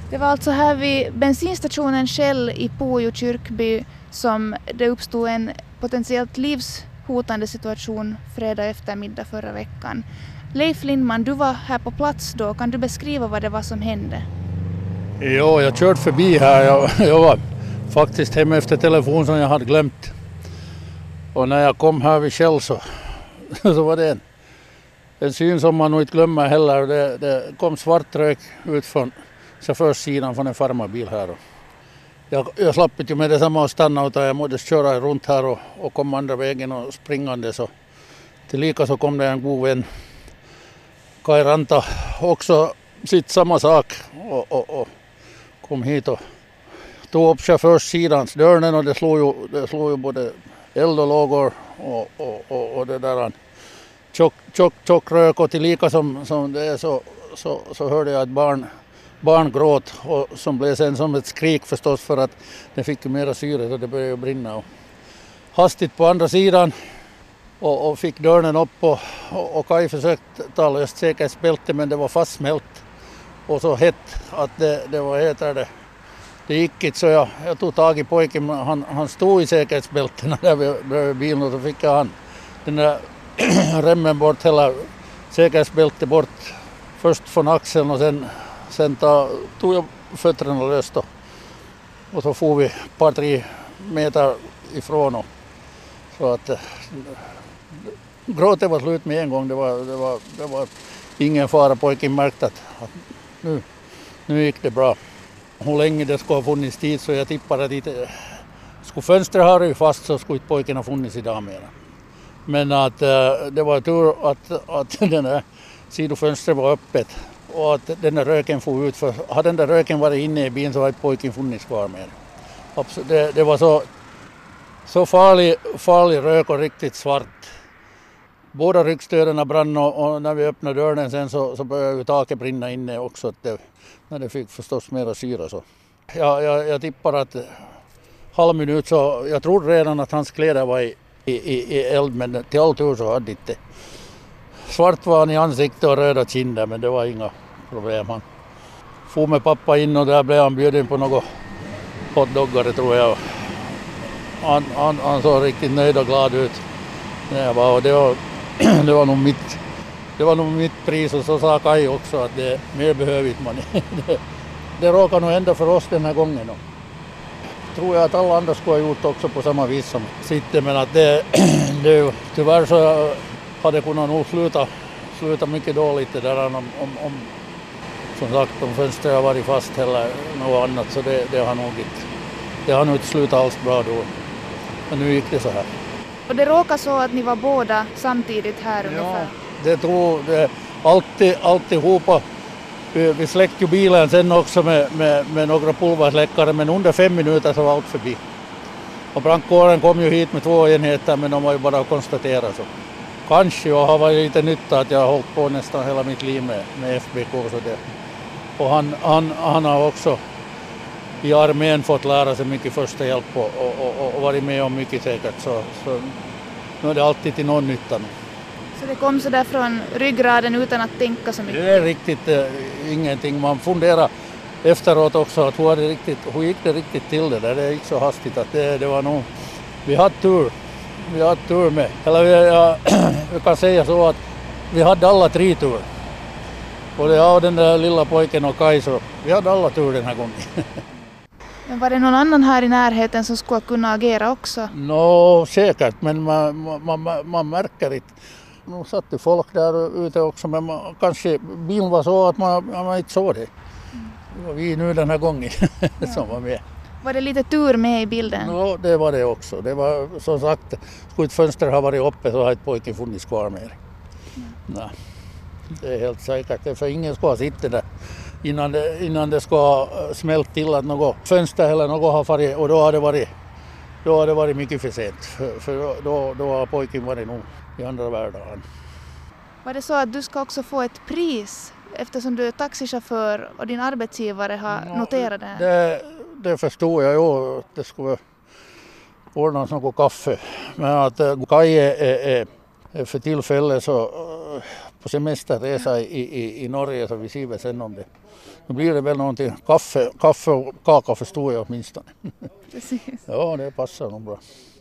Det var alltså här vid bensinstationen Shell i Pujo kyrkby som det uppstod en potentiellt livshotande situation fredag eftermiddag förra veckan. Leif Lindman, du var här på plats då. Kan du beskriva vad det var som hände? Ja, jag körde förbi här. Jag var faktiskt hemma efter telefon som jag hade glömt. Och när jag kom här vid Shell så var det en syn som man nog inte glömmer heller. Det kom svart rök ut från chaufförssidan från en farmabil här. Jag slapp inte med detsamma att stanna utan jag måste köra runt här och kom andra vägen och springande. Så tillika så kom det en god vän, Kai Ranta, också sitt samma sak och kom hit och tog upp chaufförssidans dörren och det slog ju både eld och lågor och det där tjock rök och tillika som det är så hörde jag ett barn gråt och som blev sen som ett skrik förstås för att det fick mera syre och det började brinna. Och hastigt på andra sidan och fick dörren upp och Kai försökte ta löst säkerhetsbälte men det var fastsmält och så hett att det var hetare. Det gick inte så jag tog tag i pojken men han stod i säkerhetsbältena där vid bilen och så fick jag den där remmen bort, hela säkerhetsbältet bort först från axeln och sen tog jag fötterna löst och så får vi ett par 3 meter ifrån och så att gråtet var slut med en gång. Det var ingen fara, pojken märkte att nu gick det bra. Hur länge det skulle ha funnits tid så jag tippade att skulle fönstret ha rört fast så skulle inte pojken ha funnits idag mer. Men att det var tur att den där sidofönstret var öppet och att den där röken får ut. För hade den där röken varit inne i bilen så hade pojken funnits kvar mer. Det var så farlig rök och riktigt svart. Båda ryggstöderna brann och när vi öppnade dörren sen så började taket brinna inne också. När det fick förstås mera syra så. Jag tippar att halv minut så jag trodde redan att hans kläder var i eld men till all tur så hade inte. Svart var han i ansiktet och röda kinder men det var inga problem. Han for med pappa in och där blev han bjuden på något hotdoggare tror jag. Han såg riktigt nöjd och glad ut. Det var nog mitt pris och så sa Kai också att det mer behöver inte man. Det råkar nog ändå för oss den här gången. Då. Tror jag att alla andra skulle ha gjort också på samma vis som sitter men att det tyvärr så hade kunnat nog sluta mycket dåligt det där om som sagt om fönstret har varit fast eller något annat så det har nog inte slutat alls bra då. Men nu gick det så här. Och det råkar så att ni var båda samtidigt här ungefär? Ja, det tror jag alltihopa. Vi släckte ju bilen sen också med några pulversläckare men under 5 minuter så var allt förbi. Och brandkåren kom ju hit med 2 enheter men de var ju bara att konstatera så. Kanske jag har varit lite nytta att jag har hållit på nästan hela mitt liv med FBK så det. Och han har också i armén fått lära sig mycket första hjälp och varit med om mycket säkert så nu är det alltid till någon nytta. Så det kom så där från ryggraden utan att tänka så mycket? Det är riktigt ingenting. Man funderar efteråt också att hur gick det riktigt till det där. Det gick så hastigt att det var nog, vi hade tur med. Eller jag kan säga så att vi hade alla 3 tur. Både jag och den där lilla pojken och Kai så vi hade alla tur den här gången. Men var det någon annan här i närheten som skulle kunna agera också? Säkert, men man märker inte. Nu satt det folk där ute också, men kanske bilen var så att man inte såg det. Det var vi nu den här gången som var med. Var det lite tur med i bilden? Ja, det var det också. Det var som sagt, skulle ett fönster ha varit uppe så hade ett pojken funnits kvar mer. Nej, det är helt säkert, för ingen ska sitta där. Innan det ska smält till att något fönster eller något har farit och då har det varit mycket för sent för då har pojken varit nog i andra världar. Var det så att du ska också få ett pris eftersom du är taxichaufför och din arbetsgivare har noterat det? Det förstår jag ju, det skulle ordnas något kaffe men att Kai är för tillfället så på semesterresa i Norge så vi ser väl sen om Då blir det väl någonting. Kaffe och kaka förstår jag åtminstone. Precis. Ja, det passar nog bra.